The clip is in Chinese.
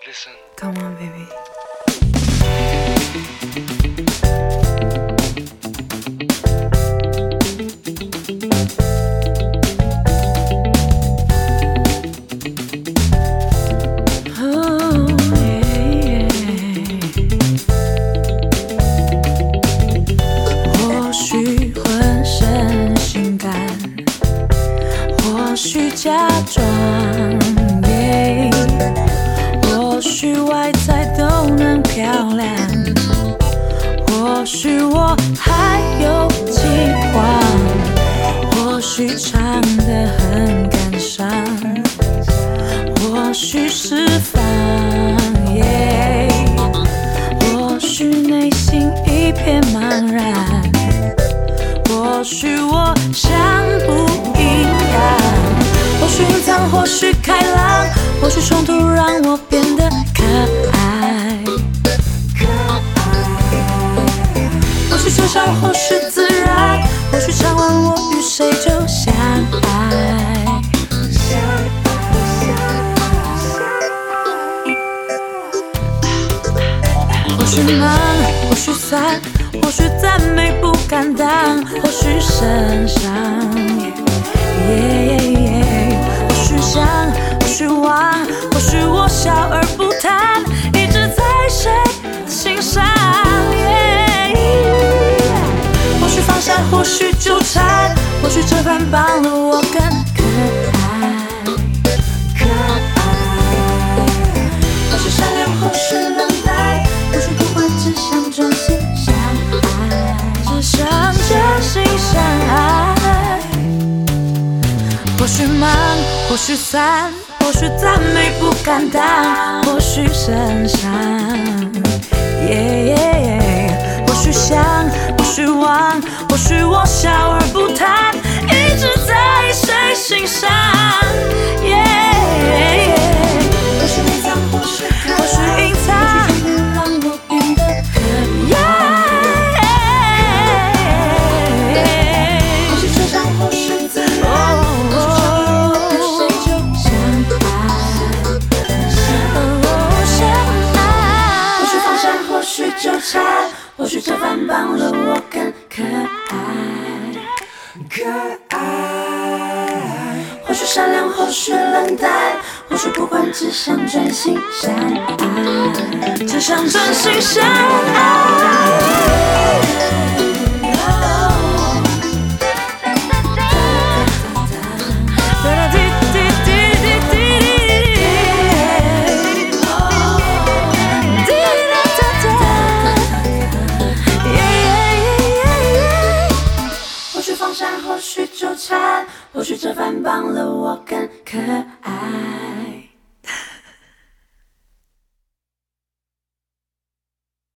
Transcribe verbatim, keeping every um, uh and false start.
Listen. Come on, baby. Oh, yeah, yeah. 或许浑身性感，或许假装。或许外在都能漂亮，或许我还有计划，或许唱得很感伤，或许释放， yeah， 或许内心一片茫然，或许我想不一样，或许隐藏，或许开朗，或许冲突让我变得可爱，或许抽象，或许自然，或许唱完我与谁就相爱。或许忙，或许散，或许赞美不敢当，或许身上。Yeah, yeah, yeah. 或许想，或许忘，或许我笑而不谈，一直在谁的心上。Yeah, yeah. 或许放下，或许纠缠，或许这般帮了我更可爱，可爱。或许善良，或许冷淡，或许不管，只想专心相爱，只想专心相爱。或许忙，或许散，或许赞美不敢当，或许身上， yeah, yeah, yeah. 或许想，或许忘，或许我笑而不谈，一直在谁心上， yeah, yeah, yeah. 或许内藏，或许或许隐藏，或许让我变得可爱，或许抽象，或许自然。纠缠，或许这番帮了我更可爱，可爱。或许善良，或许冷淡，或许不管，只想专心相爱，只想专心相爱。或许纠缠，或许这番帮了我更可爱。